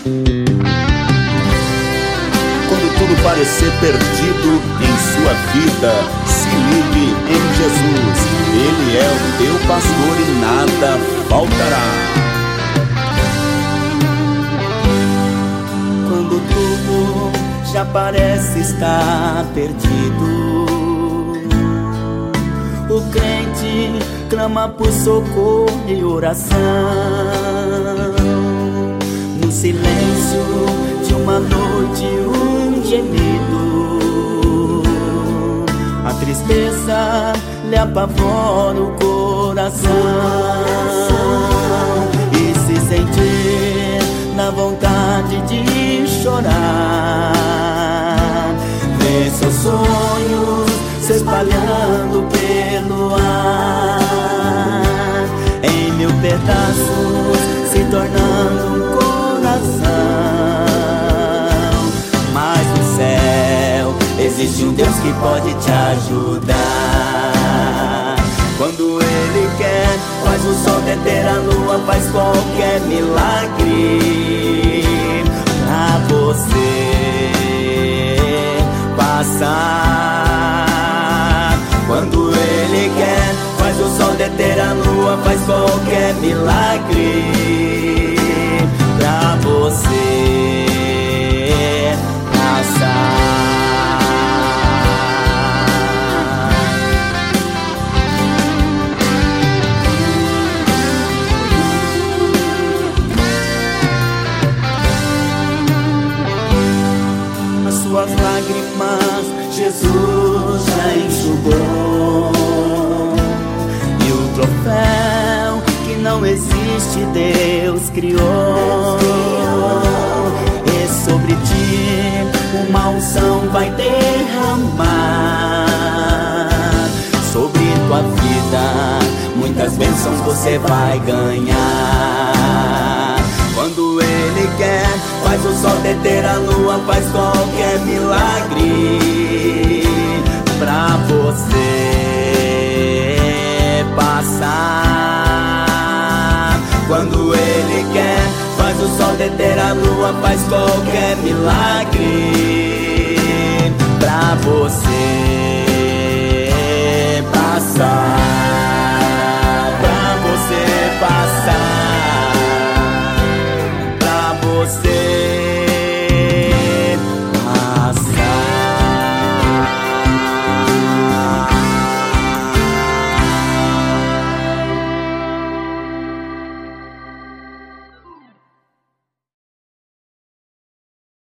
Quando tudo parecer perdido em sua vida, se ligue em Jesus. Ele é o teu pastor e nada faltará. Quando tudo já parece estar perdido, o crente clama por socorro e oração. No silêncio de uma noite, um gemido, a tristeza lhe apavora o coração. E se sentir na vontade de chorar, ver seus sonhos se espalhando pelo ar, em mil pedaços se tornando um coração. Mas no céu existe um Deus que pode te ajudar. Quando Ele quer, faz o sol deter a lua, faz qualquer milagre pra você passar. Quando Ele quer, faz o sol deter a lua, faz qualquer milagre pra você passar. As suas lágrimas Jesus já enxugou, e o troféu que não existe Deus criou. E sobre ti uma unção vai derramar, sobre tua vida muitas bênçãos você vai ganhar. Quando Ele quer, faz o sol deter a lua, faz qualquer milagre pra você passar. Quando Ele quer, faz o sol deter a lua, faz qualquer milagre pra você passar. Pra você passar. Você